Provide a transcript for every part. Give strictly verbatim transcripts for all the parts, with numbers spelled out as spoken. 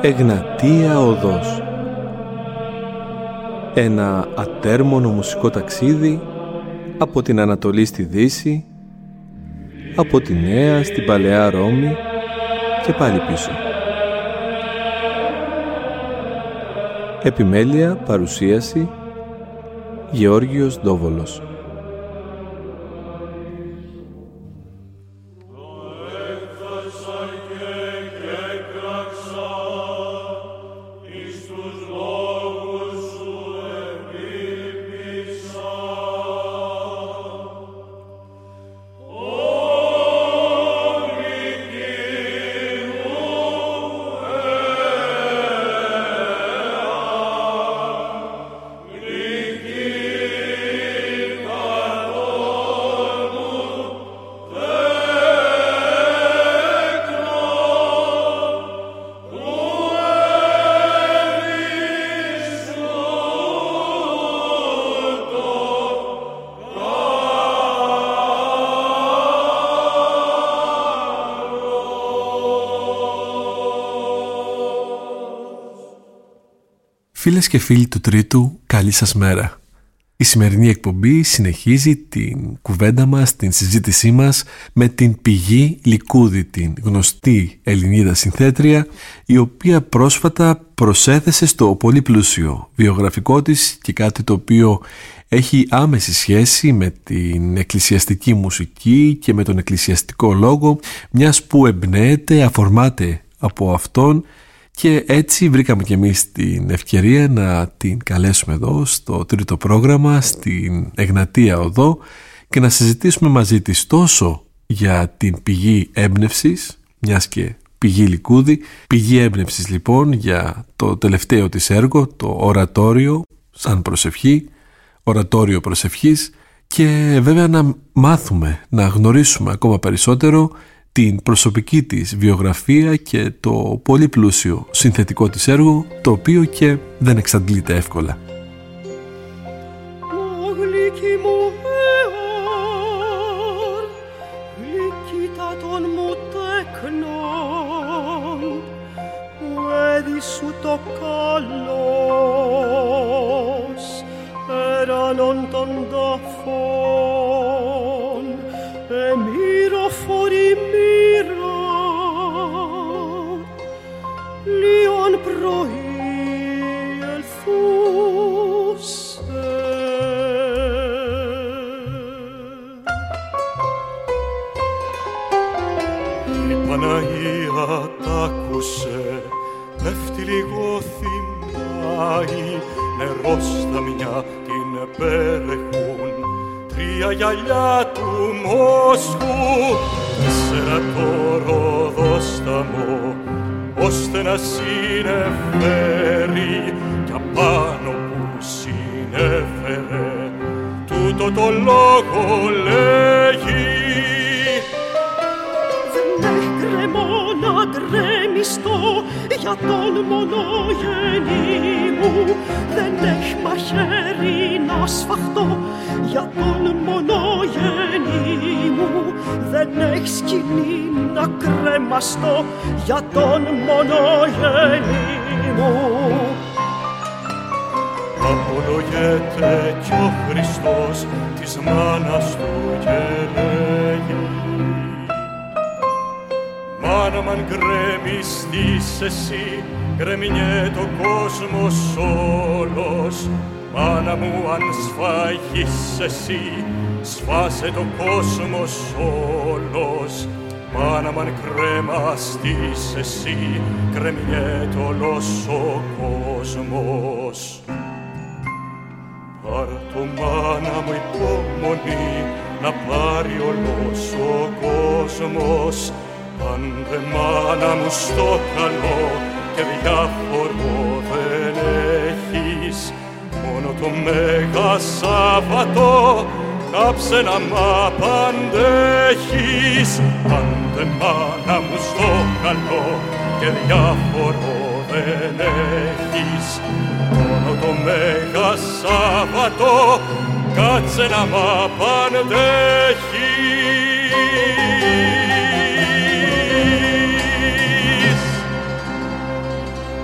Εγνατία Οδός. Ένα ατέρμονο μουσικό ταξίδι από την Ανατολή στη Δύση, από τη Νέα στην Παλαιά Ρώμη και πάλι πίσω. Επιμέλεια, παρουσίαση, Γεώργιος Ντόβολος. Φίλες και φίλοι του Τρίτου, καλή σας μέρα. Η σημερινή εκπομπή συνεχίζει την κουβέντα μας, την συζήτησή μας με την Πηγή Λικούδη, την γνωστή Ελληνίδα συνθέτρια, η οποία πρόσφατα προσέθεσε στο πολύ πλούσιο βιογραφικό της και κάτι το οποίο έχει άμεση σχέση με την εκκλησιαστική μουσική και με τον εκκλησιαστικό λόγο, μιας που εμπνέεται, αφορμάται από αυτόν. Και έτσι βρήκαμε και εμείς την ευκαιρία να την καλέσουμε εδώ στο τρίτο πρόγραμμα, στην Εγνατία Οδό, και να συζητήσουμε μαζί της τόσο για την πηγή έμπνευσης, μιας και Πηγή Λικούδη, πηγή έμπνευσης λοιπόν για το τελευταίο της έργο, το ορατόριο σαν προσευχή, ορατόριο προσευχής, και βέβαια να μάθουμε, να γνωρίσουμε ακόμα περισσότερο την προσωπική της βιογραφία και το πολύ πλούσιο συνθετικό της έργο, το οποίο και δεν εξαντλείται εύκολα. Γυαλιά του Μόσχου, τέσσερα το ροδόσταμο, ώστε να συνεφέρει κι απάνω που συνέφερε, τούτο το λόγο λέγει. Δεν έκρεμω να τρέμιστο για τον μονογενή μου, δεν έχει μαχαίρι να σφαχτώ για τον μονογενή μου, δεν έχει σκηνή να κρεμαστώ για τον μονογενή μου. Απολογέται κι ο Χριστός της μάνας του και λέγει: μάνα μ' αν γκρεμιστείς εσύ, γκρεμινιέ το κόσμος όλος. Μάνα μου αν σφαγείς εσύ, σφάσε το κόσμος όλος. Μάνα μ' αν κρεμαστείς εσύ, κρεμιέται όλος ο κόσμος. Πάρ' το μάνα μου υπομονή, να πάρει όλος ο κόσμος. Πάντε μάνα μου στο καλό και διάφορο δεν έχεις, μόνο το Μέγα Σάββατο κάψε να μ' απαντέχεις. Πάντε μάνα μου στο καλό και διάφορο δεν έχεις, μόνο το Μέγα Σάββατο κάτσε να μ' απαντέχεις.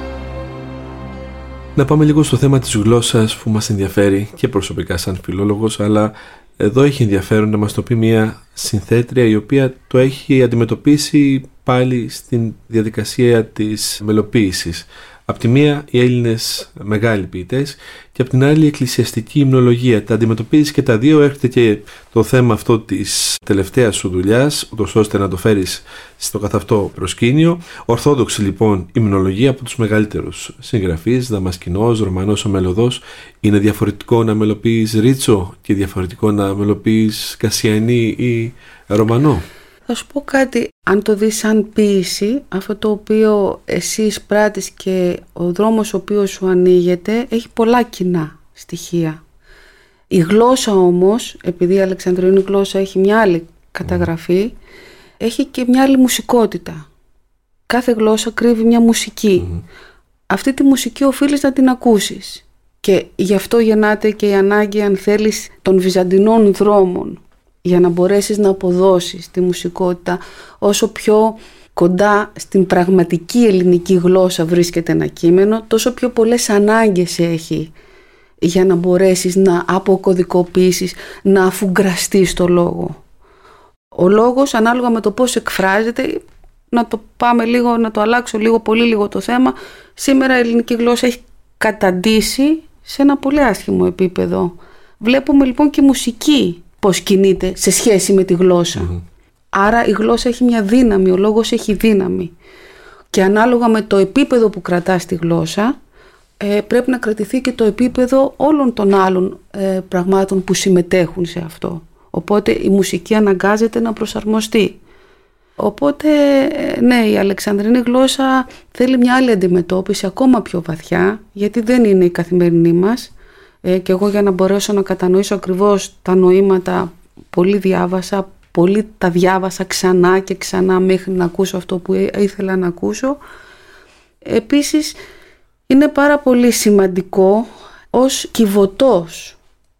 Να πάμε λίγο στο θέμα της γλώσσας που μας ενδιαφέρει και προσωπικά σαν φιλόλογος, αλλά εδώ έχει ενδιαφέρον να μας το πει μια συνθέτρια η οποία το έχει αντιμετωπίσει πάλι στην διαδικασία της μελοποίησης. Απ' τη μία οι Έλληνες μεγάλοι ποιητές και απ' την άλλη η εκκλησιαστική υμνολογία. Τα αντιμετωπίζεις και τα δύο, έρχεται και το θέμα αυτό της τελευταίας σου δουλειάς, ούτως ώστε να το φέρεις στο καθ' αυτό προσκήνιο. Ορθόδοξη λοιπόν υμνολογία από τους μεγαλύτερους συγγραφείς, Δαμασκηνός, Ρωμανός ο Μελωδός. Είναι διαφορετικό να μελοποιείς Ρίτσο και διαφορετικό να μελοποιείς Κασιανή ή Ρωμανό? Θα σου πω κάτι, αν το δεις σαν ποίηση, αυτό το οποίο εσύ εισπράττεις και ο δρόμος ο οποίος σου ανοίγεται έχει πολλά κοινά στοιχεία. Η γλώσσα όμως, επειδή η αλεξανδρινή γλώσσα έχει μια άλλη καταγραφή, mm. έχει και μια άλλη μουσικότητα. Κάθε γλώσσα κρύβει μια μουσική. Mm. Αυτή τη μουσική οφείλεις να την ακούσεις. Και γι' αυτό γεννάται και η ανάγκη, αν θέλεις, των βυζαντινών δρόμων, για να μπορέσεις να αποδώσεις τη μουσικότητα όσο πιο κοντά στην πραγματική ελληνική γλώσσα βρίσκεται ένα κείμενο, τόσο πιο πολλές ανάγκες έχει για να μπορέσεις να αποκωδικοποιήσεις, να αφουγκραστείς το λόγο. Ο λόγος, ανάλογα με το πώς εκφράζεται, να το πάμε λίγο, να το αλλάξω λίγο, πολύ λίγο το θέμα, σήμερα η ελληνική γλώσσα έχει καταντήσει σε ένα πολύ άσχημο επίπεδο. Βλέπουμε λοιπόν και μουσική πώς κινείται σε σχέση με τη γλώσσα. Mm-hmm. Άρα η γλώσσα έχει μια δύναμη, ο λόγος έχει δύναμη. Και ανάλογα με το επίπεδο που κρατάς τη γλώσσα, ε, πρέπει να κρατηθεί και το επίπεδο όλων των άλλων ε, πραγμάτων που συμμετέχουν σε αυτό. Οπότε η μουσική αναγκάζεται να προσαρμοστεί. Οπότε, ε, ναι, η αλεξανδρινή γλώσσα θέλει μια άλλη αντιμετώπιση, ακόμα πιο βαθιά, γιατί δεν είναι η καθημερινή μας. Ε, και εγώ για να μπορέσω να κατανοήσω ακριβώς τα νοήματα, πολύ διάβασα, πολύ τα διάβασα ξανά και ξανά μέχρι να ακούσω αυτό που ήθελα να ακούσω. Επίσης είναι πάρα πολύ σημαντικό ως κιβωτός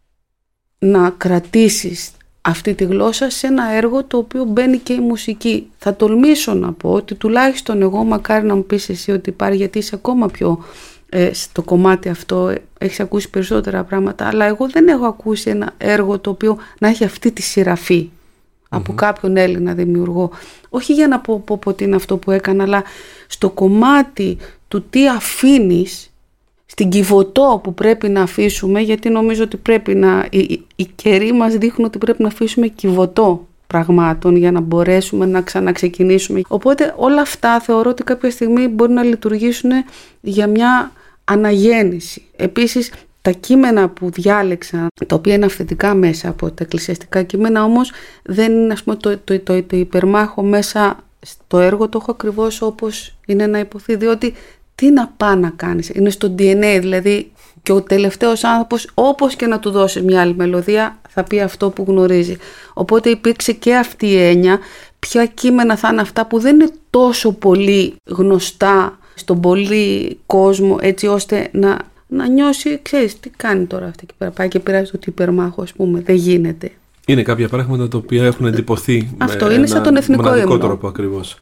να κρατήσεις αυτή τη γλώσσα σε ένα έργο το οποίο μπαίνει και η μουσική. Θα τολμήσω να πω ότι τουλάχιστον εγώ, μακάρι να μου πεις εσύ ότι υπάρχει, γιατί είσαι ακόμα πιο ε, στο κομμάτι αυτό, ε, έχεις ακούσει περισσότερα πράγματα, αλλά εγώ δεν έχω ακούσει ένα έργο το οποίο να έχει αυτή τη σειραφή mm-hmm. από κάποιον Έλληνα δημιουργό. Όχι για να πω, πω, πω τι είναι αυτό που έκανα, αλλά στο κομμάτι του τι αφήνεις, στην κιβωτό που πρέπει να αφήσουμε, γιατί νομίζω ότι πρέπει να, οι, οι καιροί μας δείχνουν ότι πρέπει να αφήσουμε κιβωτό πραγμάτων για να μπορέσουμε να ξαναξεκινήσουμε. Οπότε όλα αυτά θεωρώ ότι κάποια στιγμή μπορεί να λειτουργήσουν για μια αναγέννηση. Επίσης τα κείμενα που διάλεξα, τα οποία είναι αυθεντικά μέσα από τα εκκλησιαστικά κείμενα, όμως δεν είναι, ας πούμε, το, το, το, το, το υπερμάχο μέσα στο έργο, το έχω ακριβώς όπως είναι να υποθεί, διότι τι να πάει να κάνεις, είναι στο ντι εν έι, δηλαδή και ο τελευταίος άνθρωπος, όπως και να του δώσεις μια άλλη μελωδία, θα πει αυτό που γνωρίζει. Οπότε υπήρξε και αυτή η έννοια, ποια κείμενα θα είναι αυτά που δεν είναι τόσο πολύ γνωστά στον πολύ κόσμο, έτσι ώστε να, να νιώσει, ξέρεις, τι κάνει τώρα αυτή και πέρα, πάει και πειράζει το υπερμάχο, ας πούμε, δεν γίνεται. Είναι κάποια πράγματα τα οποία έχουν εντυπωθεί αυτό με είναι σαν τον εθνικό μοναδικό ύμνο. Τρόπο ακριβώς.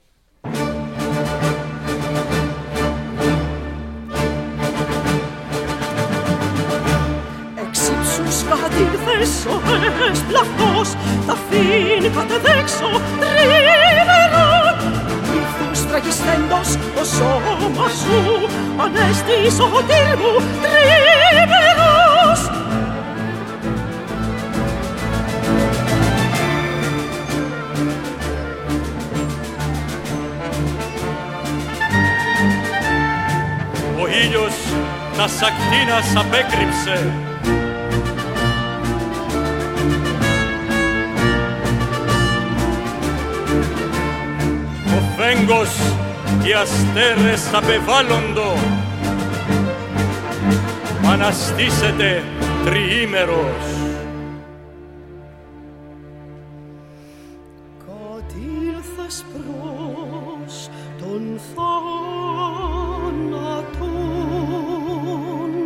Σοβές πλαυτός θα αφήνει κατεδέξω τρίμερον Μύθους τραγισθέντος το σώμα σου ανέστη σωτήρ μου τρίμερος Ο ήλιος τα σακτίνας απέκρυψε Φέγγος οι αστέρες απεβάλλοντο αναστήσετε τριήμερος. Κατήλθες προς τον θάνατον,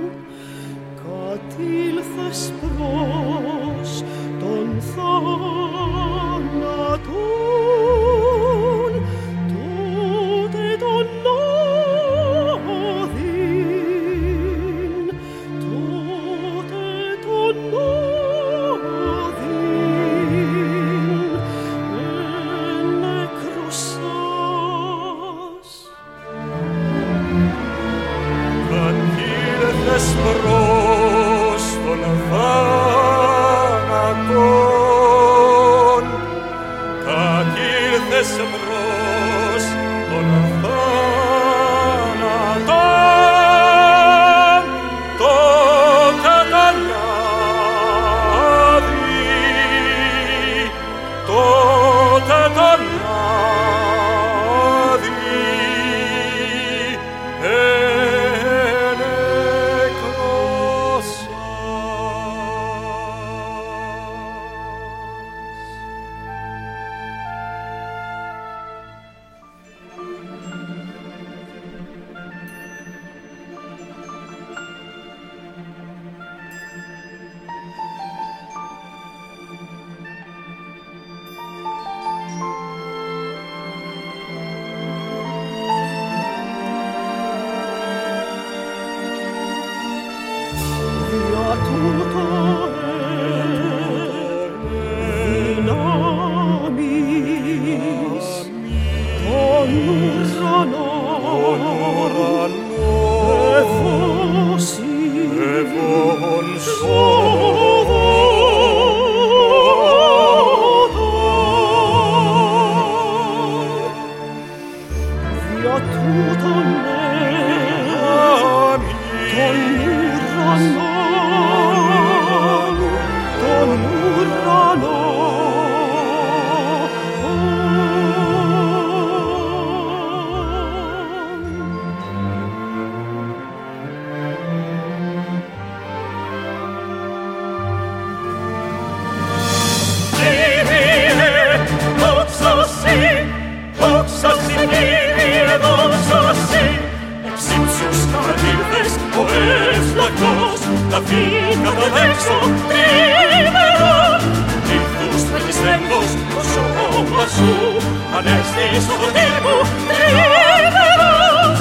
κατήλθες προς τον θάνατον. Τότε τον όδη τα φύγα το δέξω τρίμερο. Ήρθους τραγιστέντος το σώμα σου, ανέστη στο φωτήρ μου τρίμερος.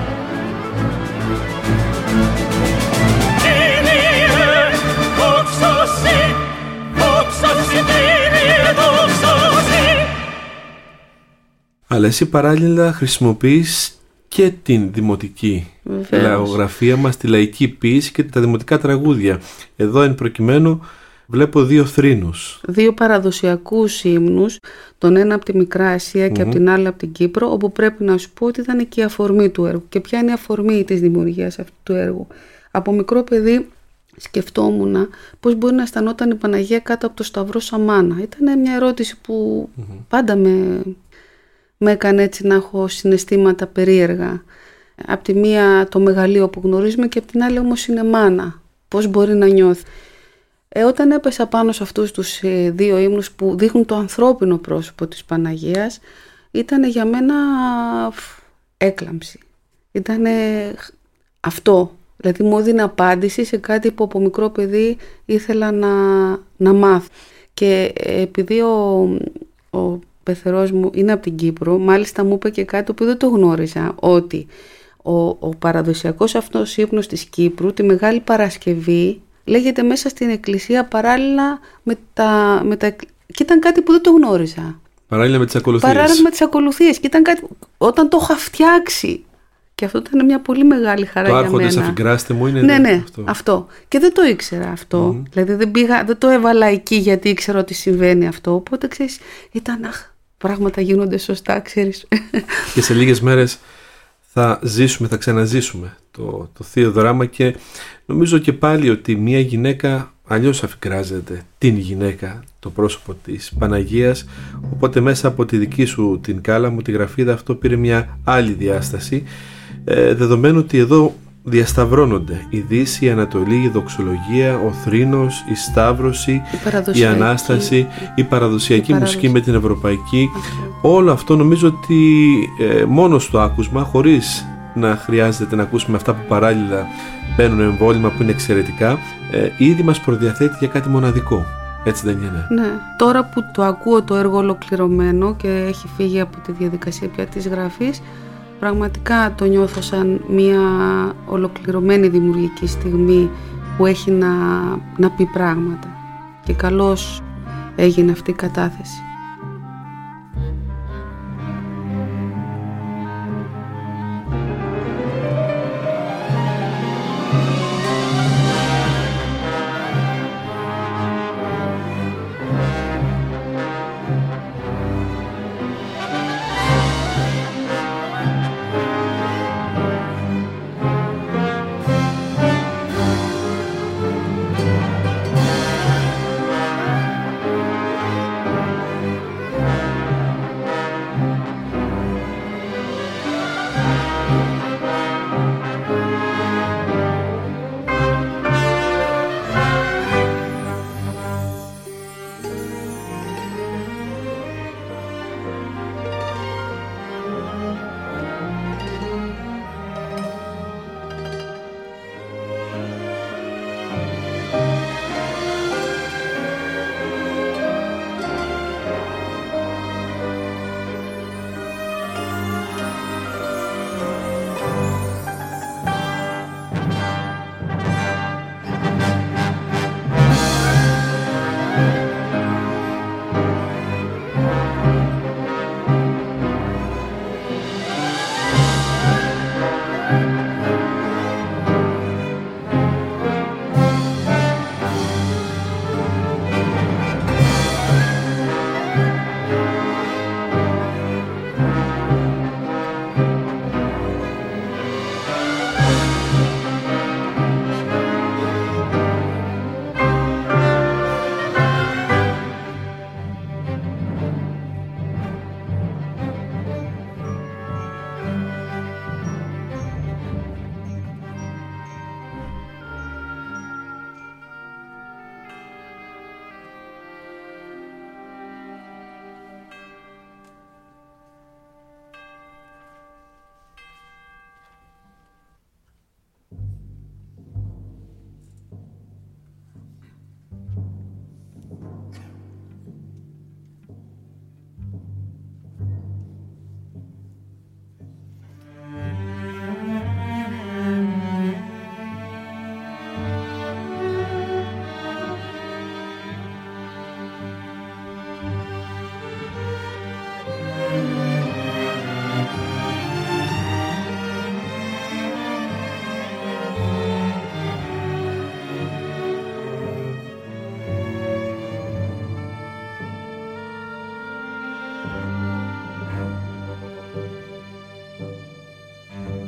Κύριε, δόξα σοι, δόξα σοι, Κύριε, δόξα σοι. Αλλά εσύ παράλληλα χρησιμοποιείς και την δημοτική Βεβαίως. λαογραφία μας, τη λαϊκή ποίηση και τα δημοτικά τραγούδια. Εδώ εν προκειμένου βλέπω δύο θρήνους. Δύο παραδοσιακούς ύμνους, τον ένα από τη Μικρά Ασία mm-hmm. και από την άλλη από την Κύπρο, όπου πρέπει να σου πω ότι ήταν και η αφορμή του έργου. Και ποια είναι η αφορμή της δημιουργίας αυτού του έργου. Από μικρό παιδί σκεφτόμουν πώς μπορεί να αισθανόταν η Παναγία κάτω από το Σταυρό Σαμάνα. Ήταν μια ερώτηση που mm-hmm. πάντα με... με έκανε έτσι να έχω συναισθήματα περίεργα. Απ' τη μία το μεγαλείο που γνωρίζουμε και απ' την άλλη όμως είναι μάνα. Πώς μπορεί να νιώθει. Ε, όταν έπεσα πάνω σε αυτούς τους ε, δύο ύμνους που δείχνουν το ανθρώπινο πρόσωπο της Παναγίας, ήταν για μένα έκλαμψη. Ήταν αυτό. Δηλαδή μου έδινε απάντηση σε κάτι που από μικρό παιδί ήθελα να, να μάθω. Και ε, επειδή ο, ο πεθερός μου είναι από την Κύπρο, μάλιστα μου είπε και κάτι που δεν το γνώριζα, ότι ο, ο παραδοσιακός αυτός ύπνος της Κύπρου τη Μεγάλη Παρασκευή λέγεται μέσα στην εκκλησία παράλληλα με τα, με τα... και ήταν κάτι που δεν το γνώριζα. Παράλληλα με τις ακολουθίες. Παράλληλα με τις ακολουθίες. Και ήταν κάτι, όταν το είχα φτιάξει, και αυτό ήταν μια πολύ μεγάλη χαρά το για μένα. Το άρχοντες αφιγκράστε μου είναι ναι, ναι, αυτό. αυτό. Και δεν το ήξερα αυτό. Mm. Δηλαδή δεν, πήγα, δεν το έβαλα εκεί γιατί ήξερα ότι συμβαίνει αυτό. Οπότε ξέρεις, ήταν αχ, πράγματα γίνονται σωστά, ξέρεις. Και σε λίγες μέρες θα ζήσουμε, θα ξαναζήσουμε το, το θείο δράμα και νομίζω και πάλι ότι μια γυναίκα αλλιώς αφικράζεται την γυναίκα, το πρόσωπο της Παναγίας, οπότε μέσα από τη δική σου την κάλαμο, τη γραφίδα, αυτό πήρε μια άλλη διάσταση, ε, δεδομένου ότι εδώ διασταυρώνονται η Δύση, η Ανατολή, η δοξολογία, ο θρήνος, η σταύρωση, η, η Ανάσταση, η παραδοσιακή η μουσική με την ευρωπαϊκή. Αυτό. Όλο αυτό νομίζω ότι ε, μόνο στο άκουσμα, χωρίς να χρειάζεται να ακούσουμε αυτά που παράλληλα μπαίνουν εμβόλυμα που είναι εξαιρετικά, ε, ήδη μας προδιαθέτει για κάτι μοναδικό. Έτσι δεν είναι? Ναι. Τώρα που το ακούω το έργο ολοκληρωμένο και έχει φύγει από τη διαδικασία πια της γραφής, πραγματικά το νιώθω σαν μια ολοκληρωμένη δημιουργική στιγμή που έχει να, να πει πράγματα. Και καλώς έγινε αυτή η κατάθεση.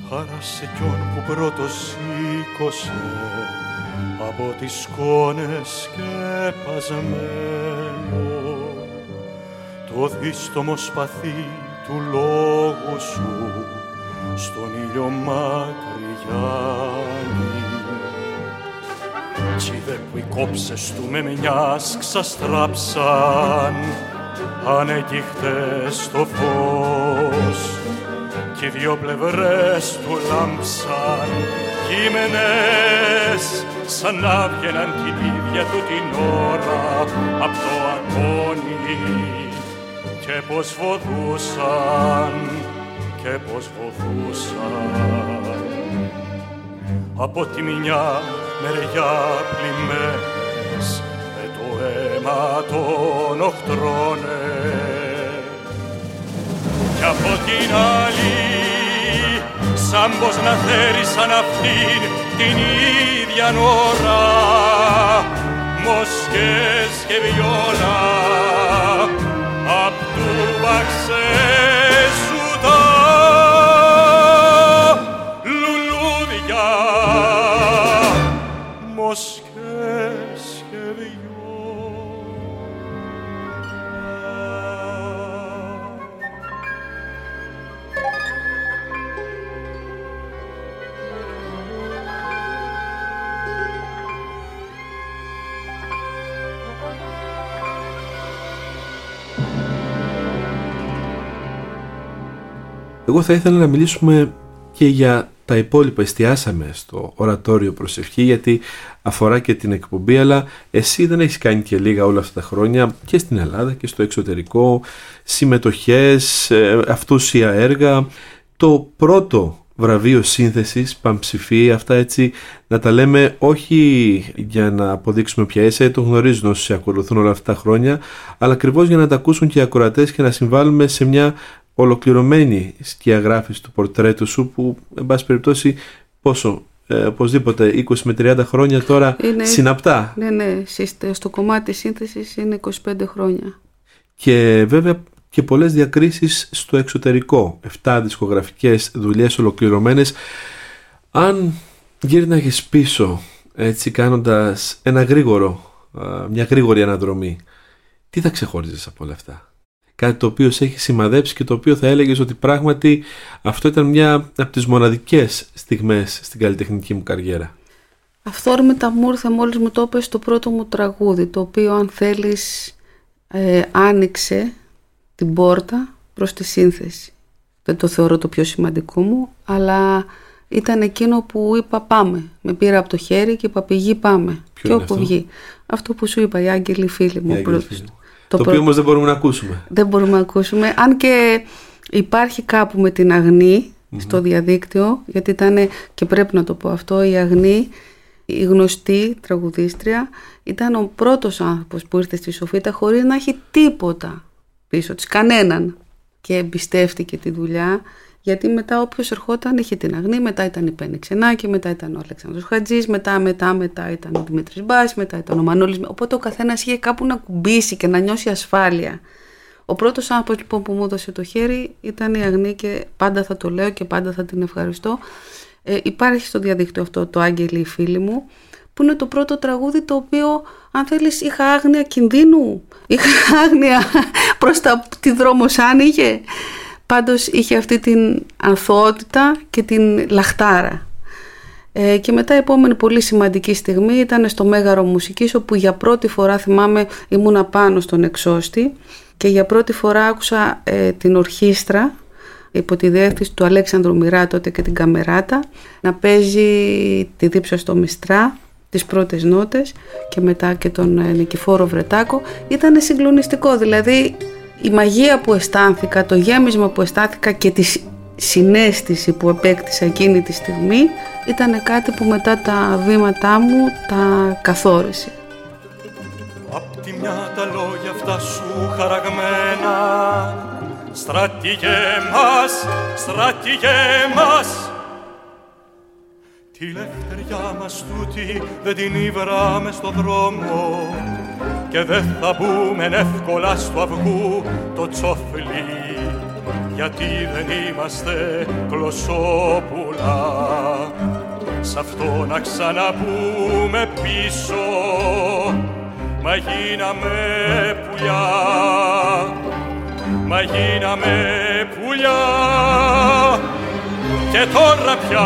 Χαρά σε ποιον που πρώτος σήκωσε από τις σκόνες σκεπασμένο το δίστομο σπαθί του λόγου σου στον ήλιο μακριγιάννη. Τσίδε που οι κόψες του με μιας ξαστράψαν ανεκύχτες στο φως κι οι δυο πλευρές του λάμψαν κείμενες σαν να βγαιναν την ίδια του την ώρα απ' το αγώνι και πως βοδούσαν και πως βοδούσαν από τη μια μεριά πλημμένες με το αίμα των οχτρών κι από την άλλη σαν πως να θέρισαν αυτήν την ίδια ώρα μοσκές και βιόλα απ' του βαξέσου τα λουλούδια μοσκές και βιόλα. Εγώ θα ήθελα να μιλήσουμε και για τα υπόλοιπα. Εστιάσαμε στο ορατόριο προσευχή γιατί αφορά και την εκπομπή, αλλά εσύ δεν έχεις κάνει και λίγα όλα αυτά τα χρόνια και στην Ελλάδα και στο εξωτερικό, συμμετοχές, αυτούσια έργα. Το πρώτο βραβείο σύνθεσης, Πανψηφί, αυτά έτσι να τα λέμε όχι για να αποδείξουμε ποια είσαι, το γνωρίζουν όσοι ακολουθούν όλα αυτά τα χρόνια, αλλά ακριβώς για να τα ακούσουν και οι ακροατές και να συμβάλλουμε σε μια ολοκληρωμένη σκιαγράφηση του πορτρέτου σου που, εν πάση περιπτώσει, πόσο, ε, οπωσδήποτε είκοσι με τριάντα χρόνια τώρα είναι, συναπτά. Ναι, ναι, στο κομμάτι της σύνθεσης είναι είκοσι πέντε χρόνια. Και βέβαια και πολλές διακρίσεις στο εξωτερικό, εφτά δισκογραφικές δουλειές ολοκληρωμένες. Αν γύρναγες πίσω, έτσι κάνοντας ένα γρήγορο, μια γρήγορη αναδρομή, τι θα ξεχώριζες από όλα αυτά? Κάτι το οποίο σε έχει σημαδέψει και το οποίο θα έλεγες ότι πράγματι αυτό ήταν μια από τις μοναδικές στιγμές στην καλλιτεχνική μου καριέρα. Αυθόρμητα μου ήρθε μόλις μου το έπαιζε το πρώτο μου τραγούδι, το οποίο αν θέλεις ε, άνοιξε την πόρτα προς τη σύνθεση. Δεν το θεωρώ το πιο σημαντικό μου, αλλά ήταν εκείνο που είπα πάμε. Με πήρα από το χέρι και είπα πηγή πάμε. Ποιο και όπου αυτό? βγει. Αυτό που σου είπα, οι άγγελοι φίλοι μου. Το, το οποίο όμως δεν μπορούμε να ακούσουμε. Δεν μπορούμε να ακούσουμε. Αν και υπάρχει κάπου με την Αγνή mm-hmm. στο διαδίκτυο, γιατί ήταν, και πρέπει να το πω αυτό, η Αγνή, η γνωστή τραγουδίστρια, ήταν ο πρώτος άνθρωπος που ήρθε στη Σοφίτα χωρίς να έχει τίποτα πίσω της, κανέναν. Και εμπιστεύτηκε τη δουλειά, γιατί μετά όποιος ερχόταν είχε την Αγνή, μετά ήταν η Πέννη Ξενάκη, μετά ήταν ο Αλέξανδρος Χατζής, μετά, μετά, μετά ήταν ο Δημήτρης Μπάς, μετά ήταν ο Μανώλης. Οπότε ο καθένας είχε κάπου να κουμπίσει και να νιώσει ασφάλεια. Ο πρώτος άνθρωπος λοιπόν που μου έδωσε το χέρι ήταν η Αγνή και πάντα θα το λέω και πάντα θα την ευχαριστώ. Ε, υπάρχει στο διαδίκτυο αυτό το «Άγγελοι οι φίλοι μου», που είναι το πρώτο τραγούδι το οποίο, αν θέλεις, είχα άγνοια κινδύνου, είχα άγνοια προς τα τι δρόμος άνοιγε. Πάντως είχε αυτή την ανθωότητα και την λαχτάρα. Ε, και μετά η επόμενη πολύ σημαντική στιγμή ήταν στο Μέγαρο Μουσικής, όπου για πρώτη φορά, θυμάμαι, ήμουνα πάνω στον εξώστη και για πρώτη φορά άκουσα ε, την ορχήστρα υπό τη διεύθυνση του Αλέξανδρου Μοιρά τότε και την Καμεράτα να παίζει τη δίψα στο Μιστρά, τις πρώτες νότες, και μετά και τον ε, Νικηφόρο Βρετάκο. Ήταν συγκλονιστικό, δηλαδή η μαγεία που αισθάνθηκα, το γέμισμα που αισθάνθηκα και τη συναίσθηση που επέκτησα εκείνη τη στιγμή ήταν κάτι που μετά τα βήματά μου τα καθόρισε. Απ' τη μια τα λόγια αυτά σου χαραγμένα, στρατηγέ μας, στρατηγέ μας, τη λευτεριά μας τούτη δεν την ήβραμε στο δρόμο και δεν θα μπούμε εύκολα στο αυγού το τσόφλι, γιατί δεν είμαστε κλωσόπουλα. Σ' αυτό να ξαναπούμε πίσω, μα γίναμε πουλιά, μα γίναμε πουλιά. Και τώρα πια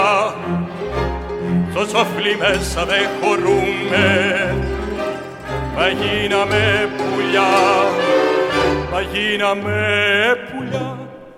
στο τσόφλι μέσα δεν χωρούμε, μα γίναμε πουλιά, μα γίναμε πουλιά.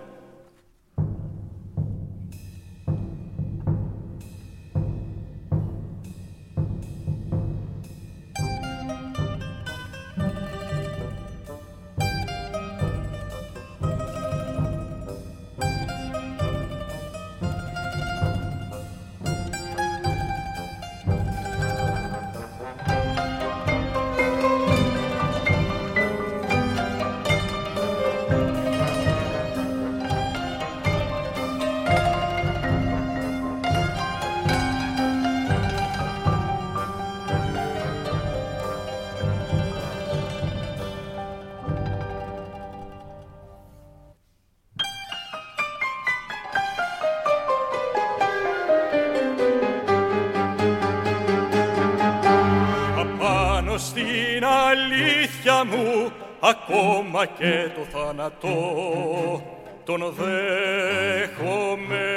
Στην αλήθεια μου ακόμα και το θάνατο τον δέχομαι.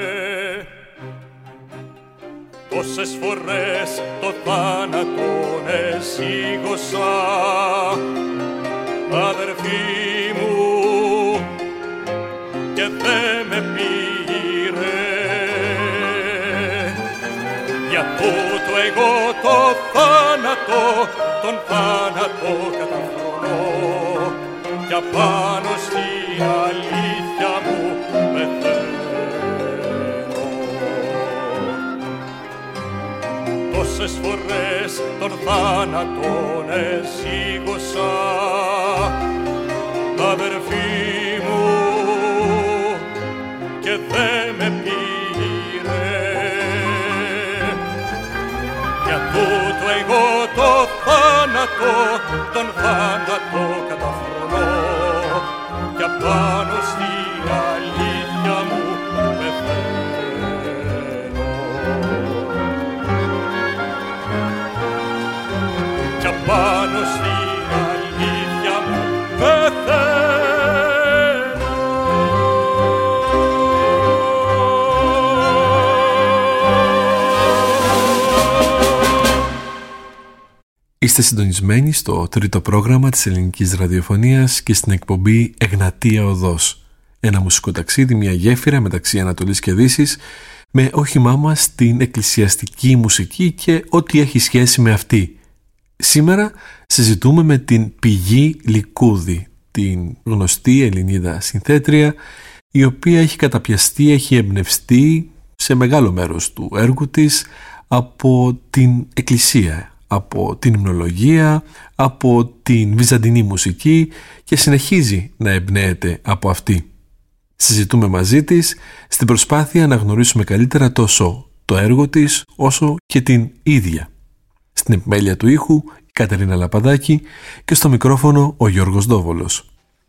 Τόσες φορές το θάνατον εσήκωσα, αδερφή μου, και δεν με πήρε. Για τούτο εγώ το θάνατο, τον θάνατο καταφρονώ, κι απάνω στην αλήθεια μου πεθαίνω. Τόσες φορές τον θάνατον εσήκωσα, αδερφή μου, και δεν με πήρε. Για τούτο εγώ το θάνατο, τον θάνατο καταφρονώ, κι απάνω στην αλήθεια μου πεθαίνω. Κι απάνω στην αλήθεια μου πεθαίνω. Είστε συντονισμένοι στο τρίτο πρόγραμμα της ελληνικής ραδιοφωνίας και στην εκπομπή Εγνατία Οδός. Ένα μουσικό ταξίδι, μια γέφυρα μεταξύ Ανατολής και Δύσης, με όχημά μας την εκκλησιαστική μουσική και ό,τι έχει σχέση με αυτή. Σήμερα συζητούμε με την Πηγή Λικούδη, την γνωστή Ελληνίδα συνθέτρια, η οποία έχει καταπιαστεί, έχει εμπνευστεί σε μεγάλο μέρος του έργου της από την εκκλησία, από την υμνολογία, από την βυζαντινή μουσική και συνεχίζει να εμπνέεται από αυτή. Συζητούμε μαζί της στην προσπάθεια να γνωρίσουμε καλύτερα τόσο το έργο της όσο και την ίδια. Στην επιμέλεια του ήχου η Κατερίνα Λαπαδάκη και στο μικρόφωνο ο Γιώργος Δόβολος.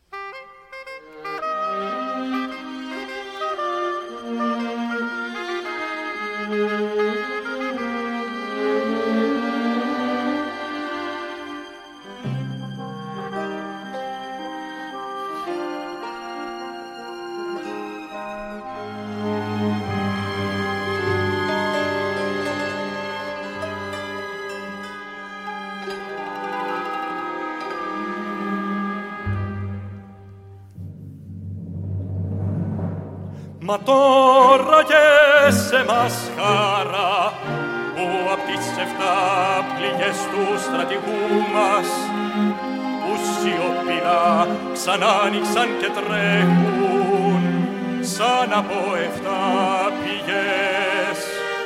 Μα τώρα και σε μας χαρά που απ' τις εφτά πληγές του στρατηγού μας που σιωπηρά ξανά άνοιξαν και τρέχουν σαν από εφτά πηγές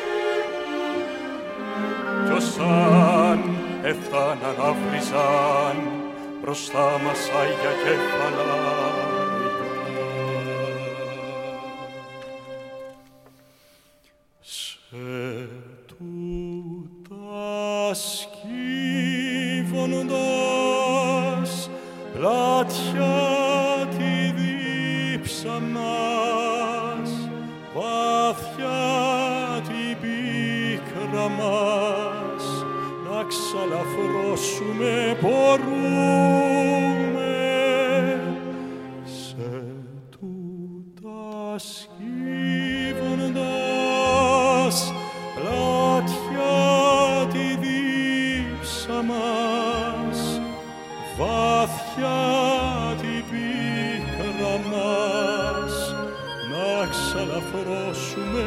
κι όσαν έφταναν να βρίζαν μπροστά μας άγια κέφαλα. Σε τούτα σκύβοντας πλατιά τη δίψα δίψα μας, βαθιά την πίκρα μας, να ξαλαφρώσουμε μπορούμε σε τούτα σκύβοντας πλατιά τη δίψα μας, βαθιά την πίκρα μας, να ξαλαφρώσουμε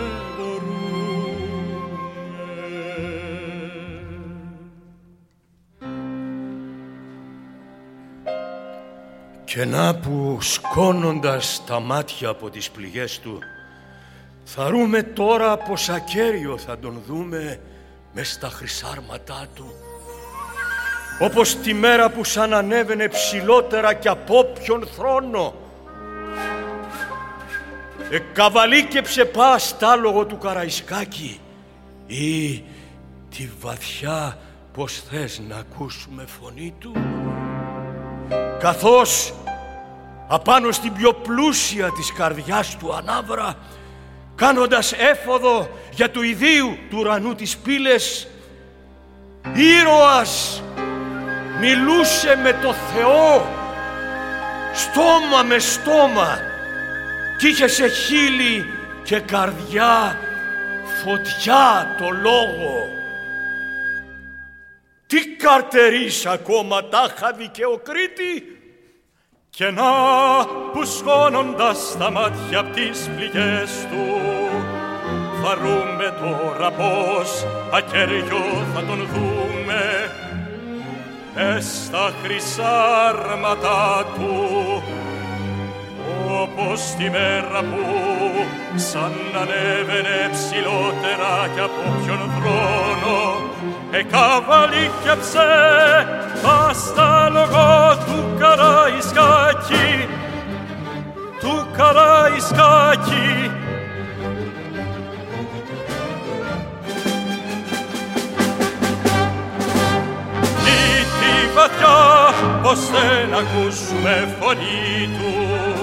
Και να που σκόνοντας τα μάτια από τις πληγές του, θαρούμε τώρα πως ακέραιο θα τον δούμε μες στα χρυσάρματά του, όπως τη μέρα που σαν ανέβαινε ψηλότερα κι από όποιον θρόνο. Εκαβαλίκεψε πά στάλογο του Καραϊσκάκη, ή τη βαθιά πως θες να ακούσουμε φωνή του, καθώς απάνω στην πιο πλούσια της καρδιάς του ανάβρα, κάνοντας έφοδο για του ιδίου του ουρανού τις πύλες, ήρωας μιλούσε με το Θεό στόμα με στόμα κι είχε σε χείλη και καρδιά φωτιά το λόγο. Τι καρτερείς ακόμα τάχα δικαιοκρίτη? Και να που σκόνοντας τα μάτια απ' τις πληγές του, θαρούμε τώρα πως ακέραιο θα τον δούμε μες στα χρυσάρματα του, όπως τη μέρα που σαν ανέβαινε ψηλότερα κι από όποιον θρόνο, εκαβαλίκεψε τα στάλογο του Καραϊσκάκη, του Καραϊσκάκη. Ή τη βαθιά πως δεν ακούσουμε φωνή του,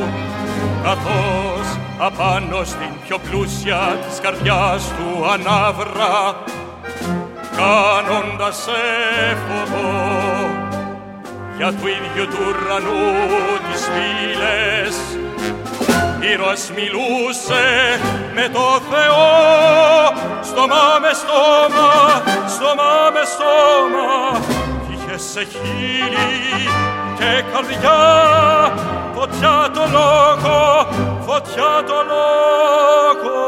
καθώς απάνω στην πιο πλούσια της καρδιάς του ανάβρα, κάνοντας έφοδο για του ίδιου του ουρανού τις φύλες, ήρωας μιλούσε με το Θεό στόμα με στόμα, στόμα με στόμα, κι είχε σε χείλη και καρδιά φωτιά το λόγο, φωτιά το λόγο.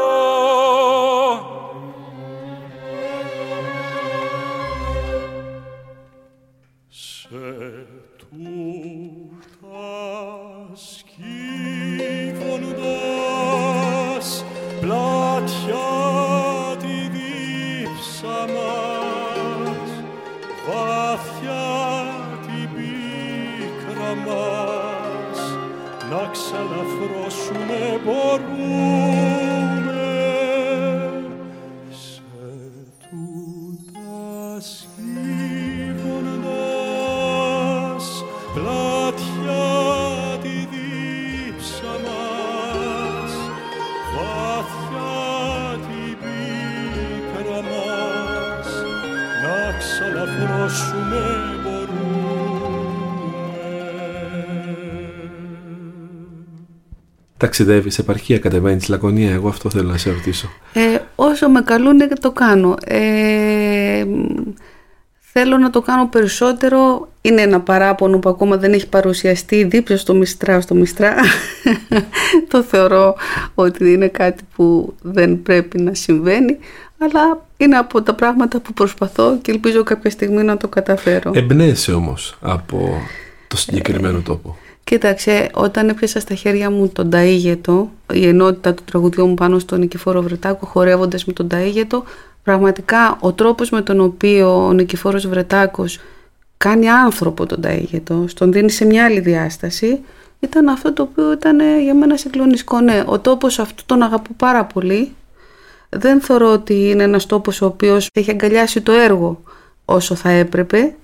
Σκύβοντας πλατιά τη δίψα μας, βαθιά την πίκρα μας, να ξαλαφρώσουμε μπορούμε σε τούτα σκύβοντας πλατιά τη δίψα μας, βαθιά την πίκρα μας, να ξαλαφρώσουμε Ταξιδεύεις επαρχία, κατεβαίνεις Λακωνία? Εγώ αυτό θέλω να σε ρωτήσω. Ε, όσο με καλούν το κάνω. Ε, θέλω να το κάνω περισσότερο. Είναι ένα παράπονο που ακόμα δεν έχει παρουσιαστεί, δίψα στο Μιστρά, στο Μιστρά. Το θεωρώ ότι είναι κάτι που δεν πρέπει να συμβαίνει, αλλά είναι από τα πράγματα που προσπαθώ και ελπίζω κάποια στιγμή να το καταφέρω. Εμπνέεσαι όμως από το συγκεκριμένο ε, τόπο. Κοίταξε, όταν έπιασα στα χέρια μου τον Ταΐγετο, η ενότητα του τραγουδιού μου πάνω στον Νικηφόρο Βρετάκο, χορεύοντας με τον Ταΐγετο, πραγματικά ο τρόπος με τον οποίο ο Νικηφόρος Βρετάκος κάνει άνθρωπο τον Ταΐγετο, στον δίνει σε μια άλλη διάσταση, ήταν αυτό το οποίο ήταν για μένα συγκλονιστικό. Ναι, ο τόπος αυτού τον αγαπώ πάρα πολύ. Δεν θεωρώ ότι είναι ένας τόπος ο οποίος έχει αγκαλιάσει το έργο όσο θα έπρεπε.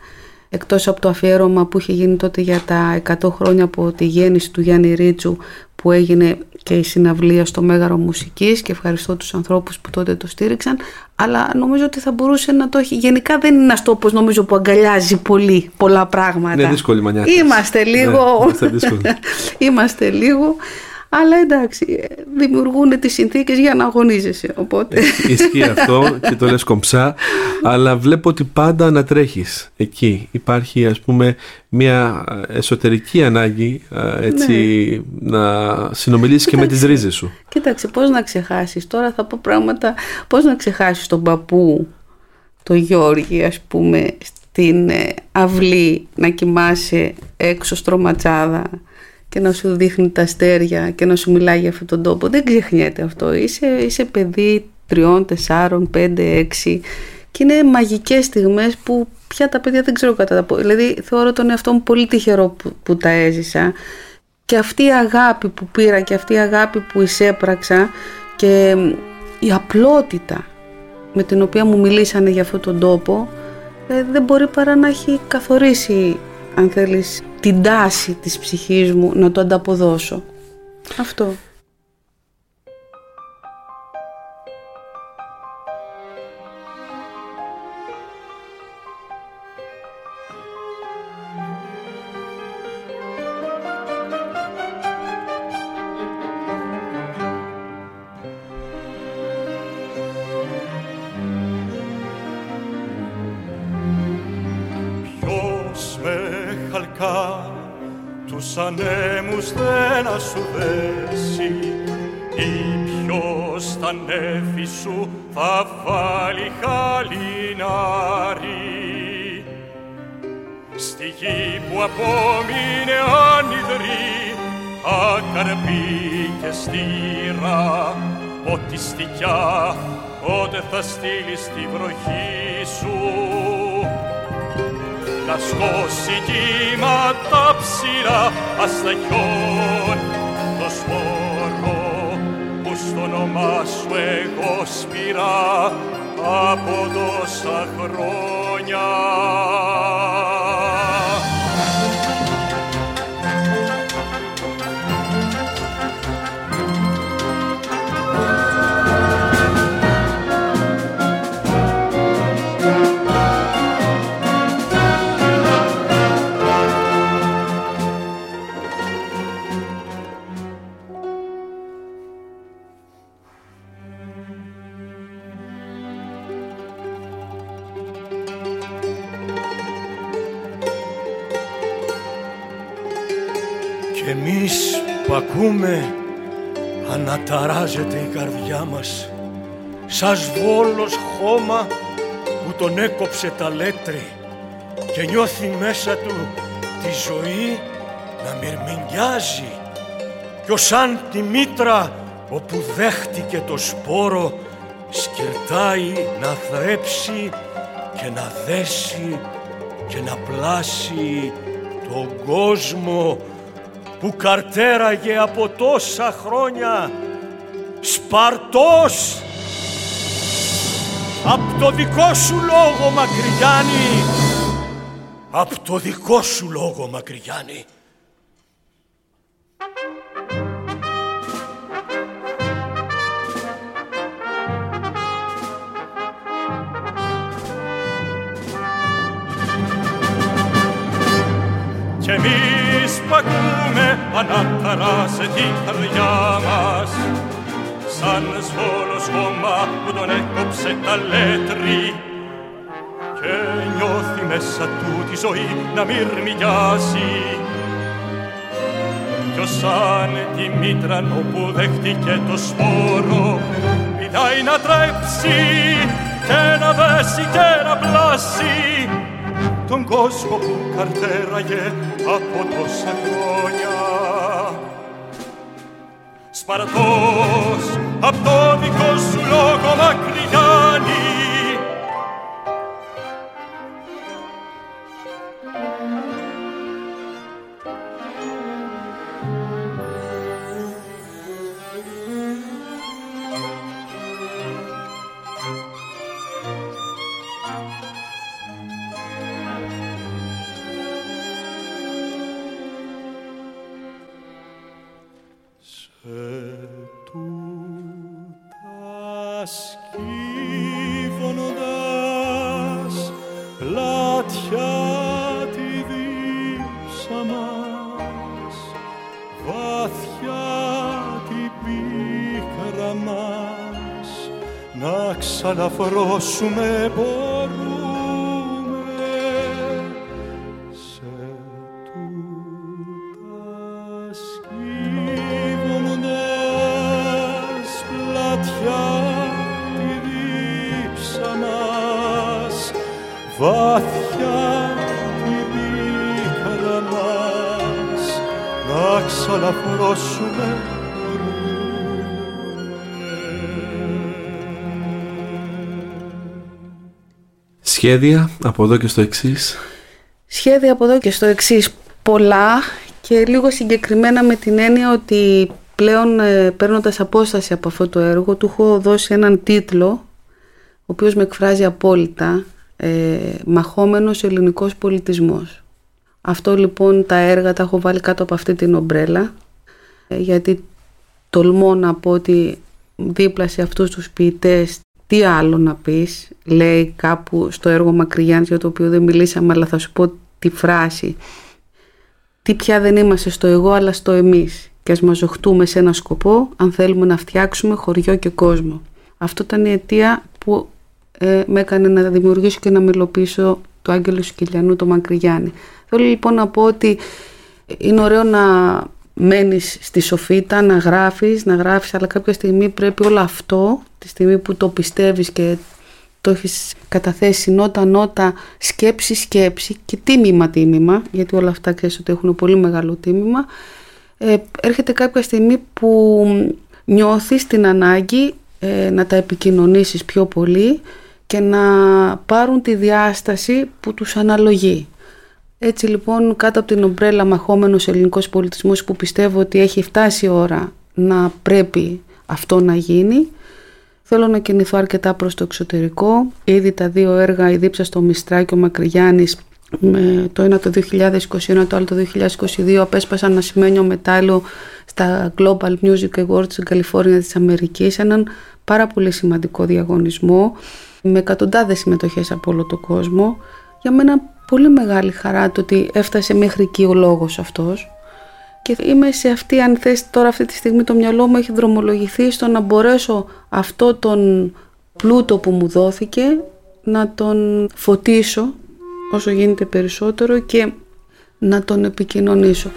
εκτός από το αφιέρωμα που είχε γίνει τότε για τα εκατό χρόνια από τη γέννηση του Γιάννη Ρίτσου, που έγινε και η συναυλία στο Μέγαρο Μουσικής, και ευχαριστώ τους ανθρώπους που τότε το στήριξαν, αλλά νομίζω ότι θα μπορούσε να το έχει. Γενικά δεν είναι ένας τόπος, νομίζω, που αγκαλιάζει πολύ, πολλά πράγματα. Είναι δύσκολη μανιά. Είμαστε λίγο, ναι, είμαστε, είμαστε λίγο, αλλά εντάξει, δημιουργούν τις συνθήκες για να αγωνίζεσαι, οπότε. Ισχύει αυτό και το λες κομψά, αλλά βλέπω ότι πάντα ανατρέχεις εκεί. Υπάρχει, ας πούμε, μια εσωτερική ανάγκη, έτσι, ναι, να συνομιλήσεις και με τις ρίζες σου. Κοίταξε, πώς να ξεχάσεις, τώρα θα πω πράγματα, πώς να ξεχάσεις τον παππού, τον Γιώργη, ας πούμε, στην αυλή, να κοιμάσαι έξω στρωματσάδα και να σου δείχνει τα αστέρια και να σου μιλάει για αυτόν τον τόπο. Δεν ξεχνιέται αυτό. Είσαι, είσαι παιδί τριών, τεσσάρων, πέντε, έξι, και είναι μαγικές στιγμές που πια τα παιδιά δεν ξέρω κατά τα πω. Δηλαδή θεωρώ τον εαυτό μου πολύ τυχερό που, που τα έζησα, και αυτή η αγάπη που πήρα και αυτή η αγάπη που εισέπραξα και η απλότητα με την οποία μου μιλήσανε για αυτόν τον τόπο, ε, δεν μπορεί παρά να έχει καθορίσει, αν θέλεις, την τάση της ψυχής μου να το ανταποδώσω. Αυτό. Τους ανέμους δεν να σου δέσει, ή ποιος τα νέφη σου θα βάλει χαλινάρι. Στη γη που απόμεινε ανυδρή, ακαρπή και στήρα, ποτιστικιά, πότε θα στείλεις τη βροχή σου. Να σκώσει κύματα ψηλά ασταχιών το σπόρο που στο όνομά σου εγώ σπήρα από τόσα χρόνια. Κι εμείς που ακούμε, αναταράζεται η καρδιά μας, σαν σβόλος χώμα που τον έκοψε τα λέτρη και νιώθει μέσα του τη ζωή να μυρμηγκιάζει, κι ως σαν τη μήτρα όπου δέχτηκε το σπόρο σκυρτάει να θρέψει και να δέσει και να πλάσει τον κόσμο που καρτέραγε από τόσα χρόνια Σπαρτός. Απ' το δικό σου λόγο, Μακρυγιάννη, απ' το δικό σου λόγο, Μακρυγιάννη. Κι εμείς που ακούμε αναταράσσεται η καρδιά μας, σαν σβόλος χώμα που τον έκοψε τα λέτρη και νιώθει μέσα του τη ζωή να μυρμηγκιάζει, κι ως σαν τη μήτρα όπου δέχτηκε το σπόρο πηδάει να τρέψει και να δέσει και να πλάσει τον κόσμο που καρτέραγε από τόσα χρόνια. Σπαρτός, απ' το δικό σου λόγο, Μακρυγιάννη, σκύβωνοντας πλάτια τη δίψα μας, βαθιά την πίκρα μας, να ξαλαφρώσουμε μπορούμε σε τούτα σκύβωνοντας πλάτια τη δίψα μας, βαθιά την πίκρα μας, να ξαλαφρώσουμε Σχέδια από εδώ και στο εξής. Σχέδια από εδώ και στο εξής πολλά και λίγο συγκεκριμένα με την έννοια ότι πλέον ε, παίρνοντας απόσταση από αυτό το έργο του έχω δώσει έναν τίτλο ο οποίος με εκφράζει απόλυτα, ε, «Μαχόμενος ελληνικός πολιτισμός». Αυτό λοιπόν τα έργα τα έχω βάλει κάτω από αυτή την ομπρέλα ε, γιατί τολμώ να πω ότι δίπλα σε αυτούς τους ποιητές τι άλλο να πεις, λέει κάπου στο έργο Μακρυγιάννης, για το οποίο δεν μιλήσαμε, αλλά θα σου πω τη φράση. Τι πια δεν είμαστε στο εγώ, αλλά στο εμείς. Και ας μαζοχτούμε σε ένα σκοπό, αν θέλουμε να φτιάξουμε χωριό και κόσμο. Αυτό ήταν η αιτία που ε, με έκανε να δημιουργήσω και να μελοποιήσω το Άγγελο Σικελιανού, το Μακρυγιάννη. Θέλω λοιπόν να πω ότι είναι ωραίο να μένεις στη σοφίτα, να γράφεις, να γράφεις, αλλά κάποια στιγμή πρέπει όλο αυτό, τη στιγμή που το πιστεύεις και το έχεις καταθέσει νότα-νότα, σκέψη-σκέψη και τίμημα-τίμημα, γιατί όλα αυτά ξέρεις ότι έχουν πολύ μεγάλο τίμημα, ε, έρχεται κάποια στιγμή που νιώθεις την ανάγκη ε, να τα επικοινωνήσεις πιο πολύ και να πάρουν τη διάσταση που τους αναλογεί. Έτσι λοιπόν κάτω από την ομπρέλα «Μαχόμενος ελληνικός πολιτισμός», που πιστεύω ότι έχει φτάσει η ώρα να πρέπει αυτό να γίνει, θέλω να κινηθώ αρκετά προς το εξωτερικό. Ήδη τα δύο έργα, η Δίψα στο Μιστρά και ο Μακρυγιάννης, το ένα το δύο χιλιάδες είκοσι ένα, το άλλο το δύο χιλιάδες είκοσι δύο, απέσπασαν ένα σημαίνιο μετάλλιο στα Global Music Awards στην Καλιφόρνια της Αμερικής, έναν πάρα πολύ σημαντικό διαγωνισμό με εκατοντάδες συμμετοχές από όλο τον κόσμο. Για μένα πολύ μεγάλη χαρά το ότι έφτασε μέχρι εκεί ο λόγος αυτός και είμαι σε αυτή, αν θες τώρα αυτή τη στιγμή το μυαλό μου έχει δρομολογηθεί στο να μπορέσω αυτό τον πλούτο που μου δόθηκε να τον φωτίσω όσο γίνεται περισσότερο και να τον επικοινωνήσω.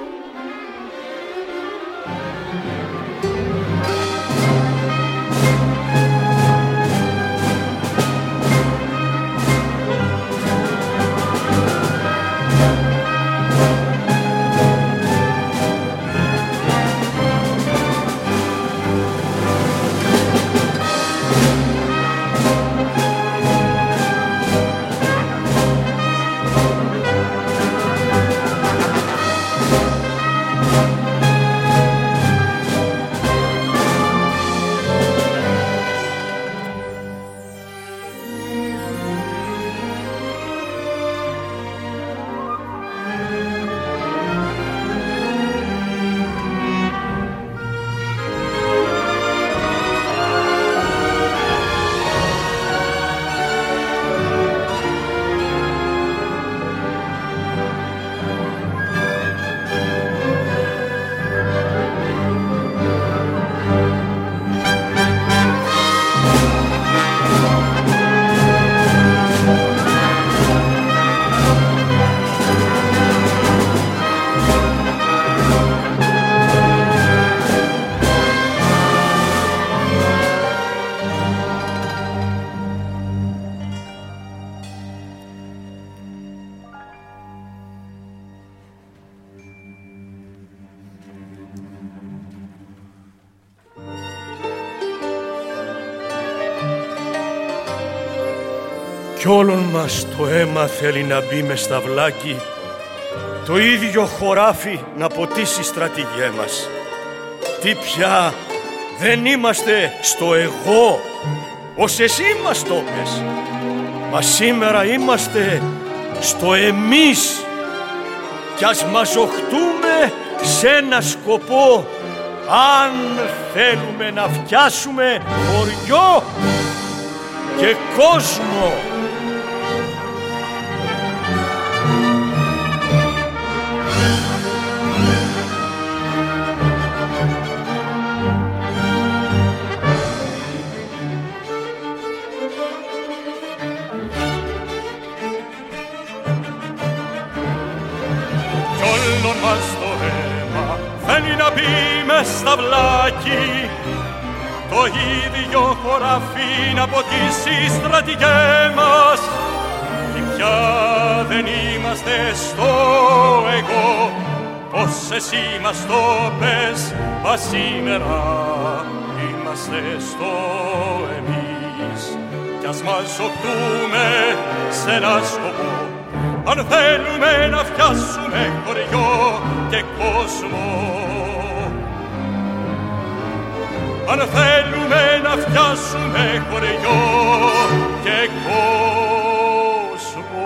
Κι όλων μας το αίμα θέλει να μπει μες στα βλάκι, το ίδιο χωράφι να ποτίσει στρατηγέ μας. Τι πια δεν είμαστε στο εγώ, ως εσύ μας το πες, μα σήμερα είμαστε στο εμείς κι ας μαζοχτούμε σε ένα σκοπό, αν θέλουμε να φτιάσουμε χωριό και κόσμο. Κι όλον μας το αίμα θέλει να μπει μες στα βλάκι, το ίδιο χωράφι να ποτίσει στρατηγέ μας. Και πια δεν είμαστε στο εγώ, πως εσύ μας το πες, μα σήμερα είμαστε στο εμείς. Κι ας μας οκτούμε σε ένα σκοπό, αν θέλουμε να φτιάσουμε χωριό και κόσμο. Αν θέλουμε να φτιάσουμε χωριό και κόσμο.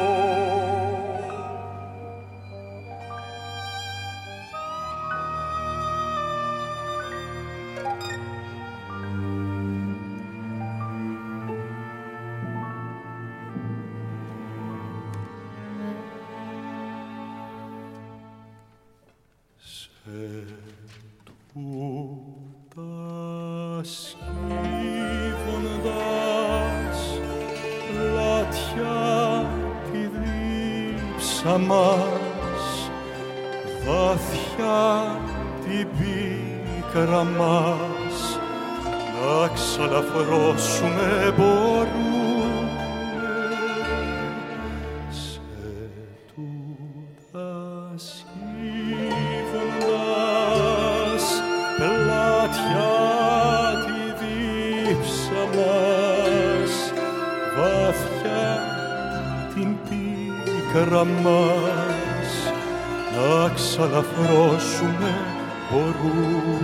Σκύβοντας πλάτια τη δίψα μας, βαθιά την πίκρα μας, να ξαναφρώσουμε μπορούμε σε τούτα σκύβοντας πλάτια τη δίψα μας, βαθιά την πίκρα μας, να ξαναφρώσουμε μπορούμε.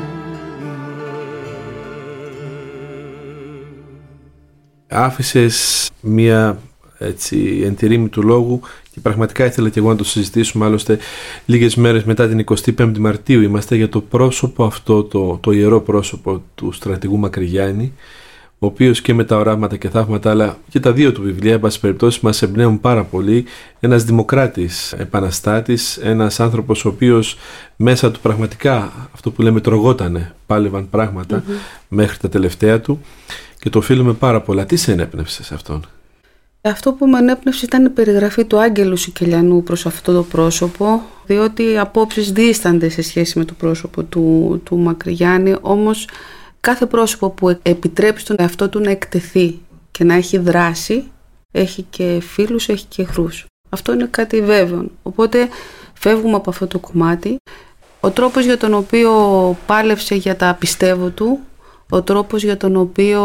Άφησες μία έτσι εντερίμη του λόγου και πραγματικά ήθελα και εγώ να το συζητήσουμε, άλλωστε λίγες μέρες μετά την εικοστή πέμπτη Μαρτίου είμαστε, για το πρόσωπο αυτό, το, το ιερό πρόσωπο του στρατηγού Μακρυγιάννη, ο οποίος και με τα οράματα και θαύματα, αλλά και τα δύο του βιβλία, εν πάση περιπτώσει, μας εμπνέουν πάρα πολύ. Ένας δημοκράτης, επαναστάτης, ένας άνθρωπος ο οποίος μέσα του πραγματικά, αυτό που λέμε, τρογότανε, πάλευαν πράγματα mm-hmm. μέχρι τα τελευταία του, και το οφείλουμε πάρα πολλά. Τι σε ενέπνευσε σε αυτόν? Αυτό που με ενέπνευσε ήταν η περιγραφή του Άγγελου Σικελιανού προς αυτό το πρόσωπο, διότι οι απόψεις δίστανται σε σχέση με το πρόσωπο του, του Μακρυγιάννη, όμως κάθε πρόσωπο που επιτρέπει στον εαυτό του να εκτεθεί και να έχει δράση, έχει και φίλους, έχει και εχθρούς. Αυτό είναι κάτι βέβαιο. Οπότε φεύγουμε από αυτό το κομμάτι. Ο τρόπος για τον οποίο πάλευσε για τα πιστεύω του, ο τρόπος για τον οποίο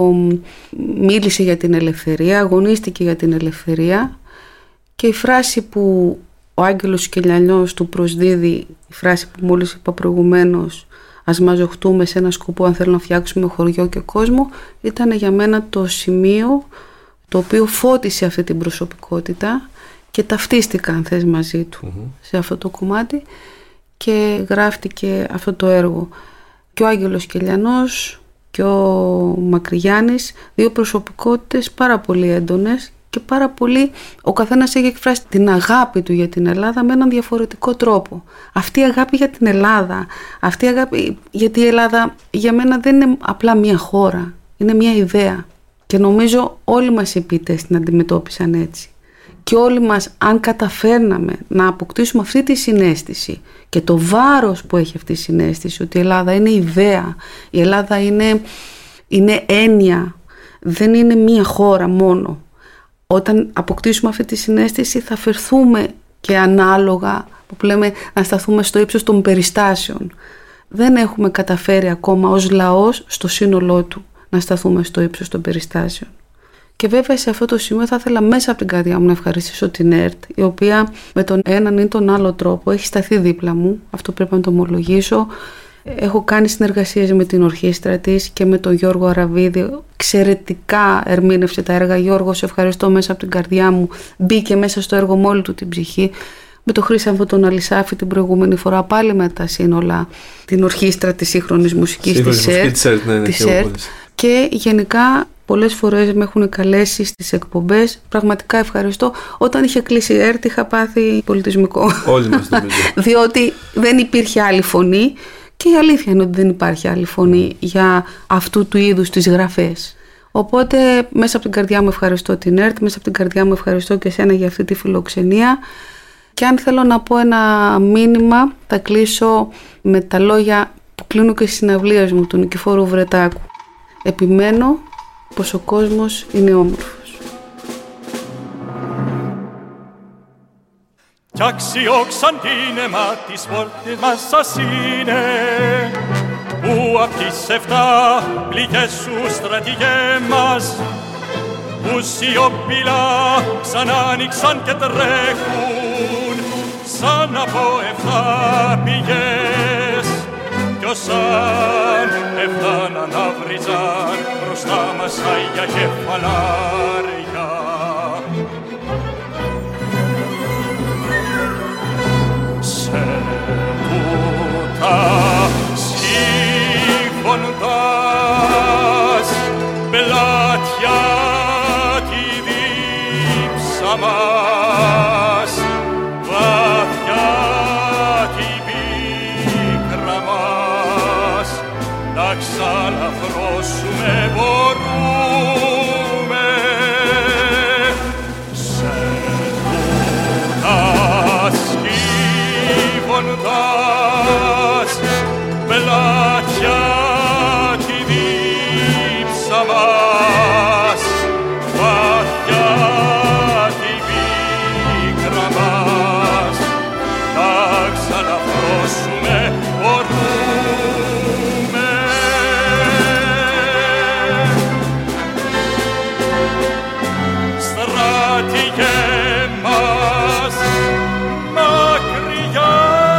μίλησε για την ελευθερία, αγωνίστηκε για την ελευθερία, και η φράση που ο Άγγελος Σικελιανός του προσδίδει, η φράση που μόλις είπα προηγουμένως, ας μαζοχτούμε σε ένα σκοπό αν θέλουμε να φτιάξουμε χωριό και κόσμο, ήταν για μένα το σημείο το οποίο φώτισε αυτή την προσωπικότητα και ταυτίστηκα, αν θες, μαζί του mm-hmm. σε αυτό το κομμάτι, και γράφτηκε αυτό το έργο. Και ο Άγγελος Σικελιανός και ο Μακρυγιάννης, δύο προσωπικότητες πάρα πολύ έντονες και πάρα πολύ, ο καθένας έχει εκφράσει την αγάπη του για την Ελλάδα με έναν διαφορετικό τρόπο. Αυτή η αγάπη για την Ελλάδα, αυτή η αγάπη, γιατί η Ελλάδα για μένα δεν είναι απλά μια χώρα, είναι μια ιδέα, και νομίζω όλοι μας οι ποιητές την αντιμετώπισαν έτσι. Και όλοι μας, αν καταφέρναμε να αποκτήσουμε αυτή τη συναίσθηση και το βάρος που έχει αυτή η συναίσθηση, ότι η Ελλάδα είναι ιδέα, η Ελλάδα είναι, είναι έννοια, δεν είναι μία χώρα μόνο. Όταν αποκτήσουμε αυτή τη συναίσθηση θα φερθούμε και ανάλογα, που λέμε, να σταθούμε στο ύψος των περιστάσεων. Δεν έχουμε καταφέρει ακόμα ως λαός στο σύνολό του να σταθούμε στο ύψος των περιστάσεων. Και βέβαια σε αυτό το σημείο θα ήθελα μέσα από την καρδιά μου να ευχαριστήσω την ΕΡΤ, η οποία με τον έναν ή τον άλλο τρόπο έχει σταθεί δίπλα μου, αυτό πρέπει να το ομολογήσω. Έχω κάνει συνεργασίες με την ορχήστρα της και με τον Γιώργο Αραβίδη. Εξαιρετικά ερμήνευσε τα έργα. Γιώργο, σε ευχαριστώ μέσα από την καρδιά μου. Μπήκε μέσα στο έργο με όλη του την ψυχή. με το Χρύσανθο τον Αλισάφη την προηγούμενη φορά, πάλι με τα σύνολα, την ορχήστρα της σύγχρονης μουσικής της ΕΡΤ, ναι, ναι, και γενικά πολλές φορές με έχουν καλέσει στις εκπομπές. Πραγματικά ευχαριστώ. Όταν είχε κλείσει η ΕΡΤ είχα πάθει πολιτισμικό. Όλοι μας το διότι δεν υπήρχε άλλη φωνή και η αλήθεια είναι ότι δεν υπάρχει άλλη φωνή για αυτού του είδους τις γραφές. Οπότε μέσα από την καρδιά μου ευχαριστώ την ΕΡΤ, μέσα από την καρδιά μου ευχαριστώ και εσένα για αυτή τη φιλοξενία. Και αν θέλω να πω ένα μήνυμα, θα κλείσω με τα λόγια που κλείνω και στις συναυλίες μου του Νικηφόρου Βρετάκου. Επιμένω πως ο κόσμος είναι όμορφος. Κι αξιόξαν την αίμα της πόλης μας σας είναι, που απ' τις εφτά πληγές σου στρατηγέ μας, που σιωπηλά ξανά άνοιξαν και τρέχουν, σαν από εφτά πηγές, κι όσαν εφτά να βρίζαν μπροστά μας άγια κεφαλάρια. Σε τούτα σύγχοντας πλάτια τη δίψα μας, βαθιά τη πίκρα μας, να ξαναφρώσουμε μπορούμε. Σε τούτα σκύβοντας πλάτια τη δίψα μας, βαθιά τη πίκρα μας, να ξαναφρώσουμε μπορούμε. Στρατηγέ μας μακριά,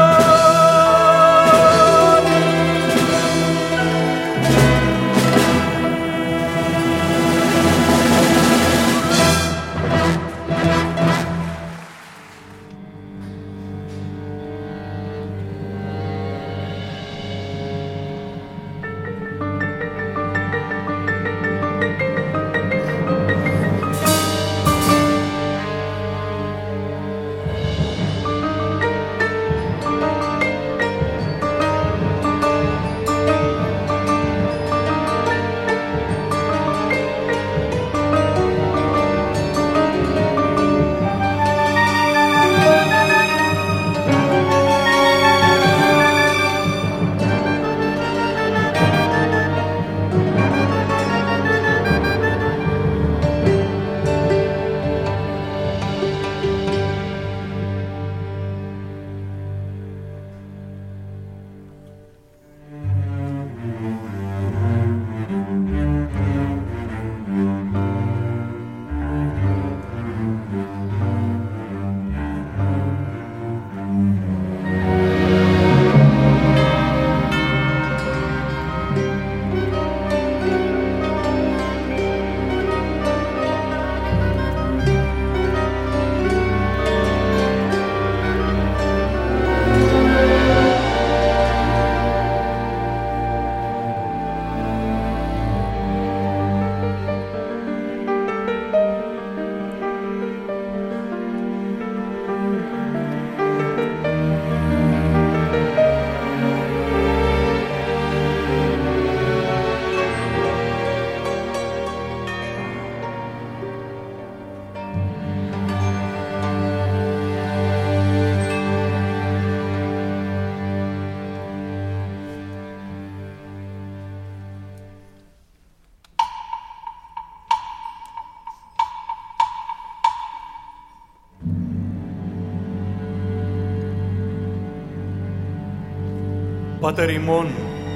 Πάτερ ημών,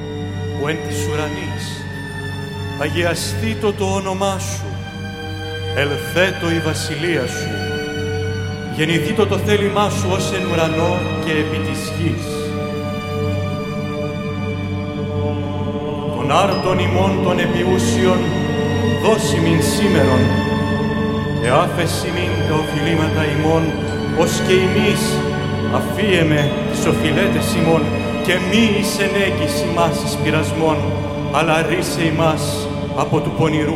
που εν της ουρανής, αγιαστήτω το όνομά σου, ελθέτω η βασιλεία σου, γεννηθήτω το θέλημά σου ως εν ουρανό και επί της γης. Τον άρτον ημών των επιούσιων δώσιμην σήμερον, και άφεσιμην τα οφειλήματα ημών, ως και εμείς Αφίε με τις οφειλέτες ημών και μη εις ενέγγις ημάς εις πειρασμών, αλλά ρίσε ημάς από του πονηρού.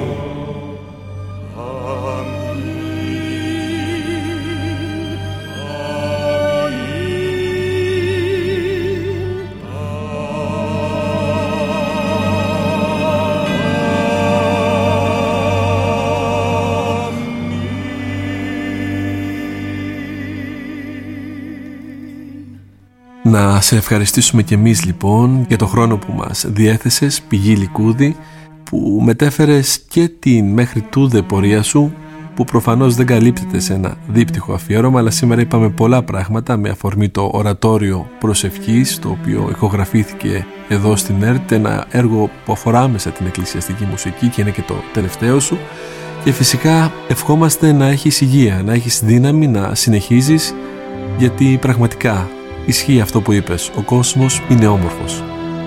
Να σε ευχαριστήσουμε κι εμείς λοιπόν για το χρόνο που μας διέθεσες, πηγή Λικούδη, που μετέφερες και την μέχρι τούδε πορεία σου, που προφανώς δεν καλύπτεται σε ένα δίπτυχο αφιέρωμα, αλλά σήμερα είπαμε πολλά πράγματα με αφορμή το ορατόριο προσευχής, το οποίο ηχογραφήθηκε εδώ στην ΕΡΤ, ένα έργο που αφορά άμεσα την εκκλησιαστική μουσική και είναι και το τελευταίο σου. Και φυσικά ευχόμαστε να έχεις υγεία, να έχεις δύναμη να συνεχίζεις, γιατί πραγματικά ισχύει αυτό που είπες, ο κόσμος είναι όμορφος.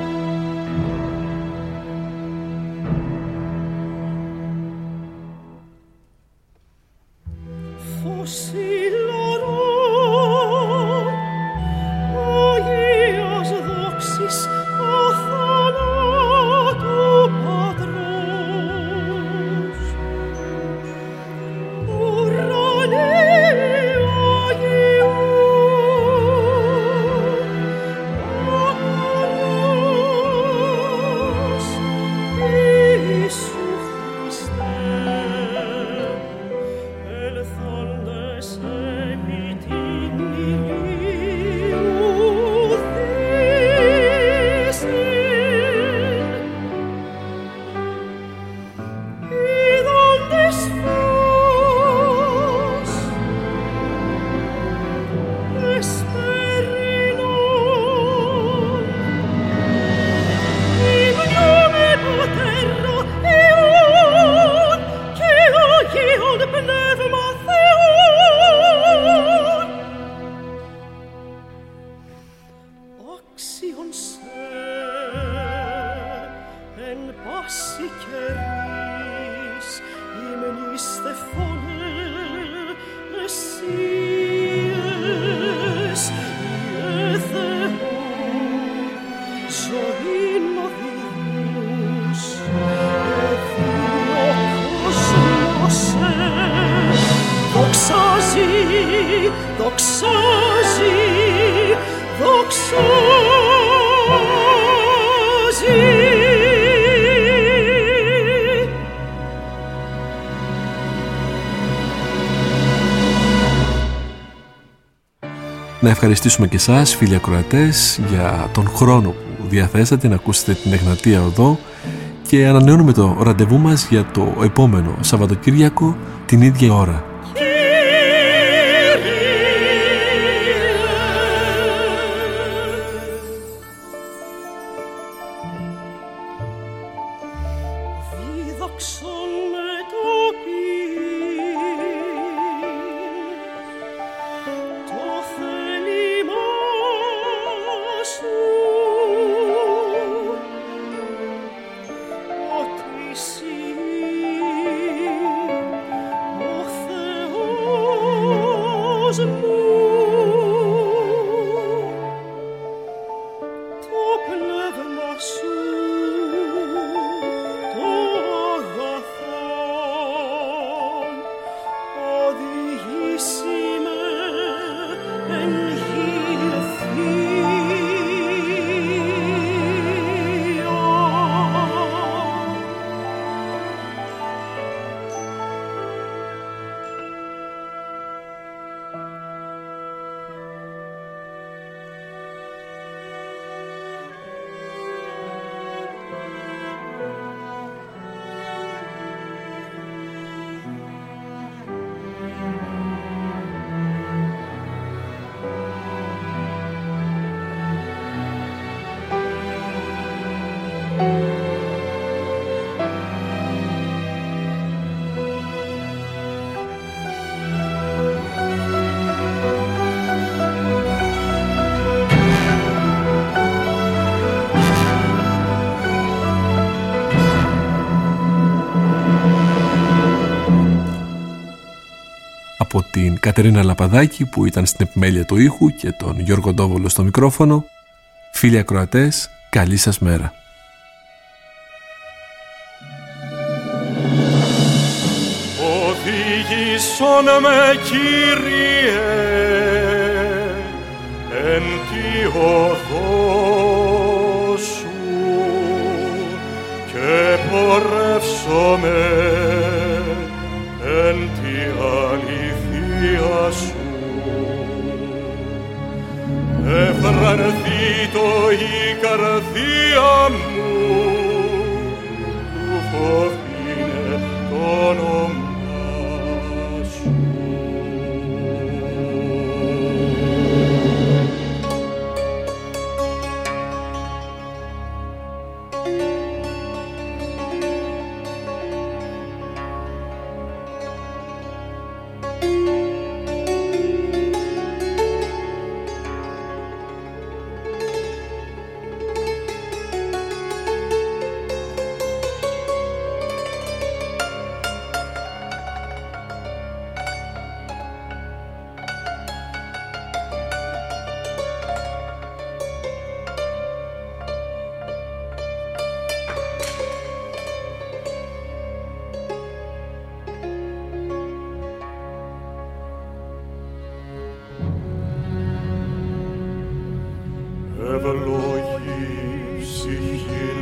Να ευχαριστήσουμε και εσάς, φίλοι ακροατές, για τον χρόνο που διαθέσατε να ακούσετε την Εγνατία Οδό, και ανανεώνουμε το ραντεβού μας για το επόμενο Σαββατοκύριακο την ίδια ώρα. από την Κατερίνα Λαπαδάκη που ήταν στην επιμέλεια του ήχου και τον Γιώργο Ντόβολο στο μικρόφωνο. Φίλοι ακροατές, καλή σας μέρα. Οδήγησον με, Κύριε, εν τη οδό σου και πορεύσομαι εν τη αληθεία σου. Ευρανθήτω η καρδία μου, του φοβήνε το όνομα. Ευλογή ψυχήν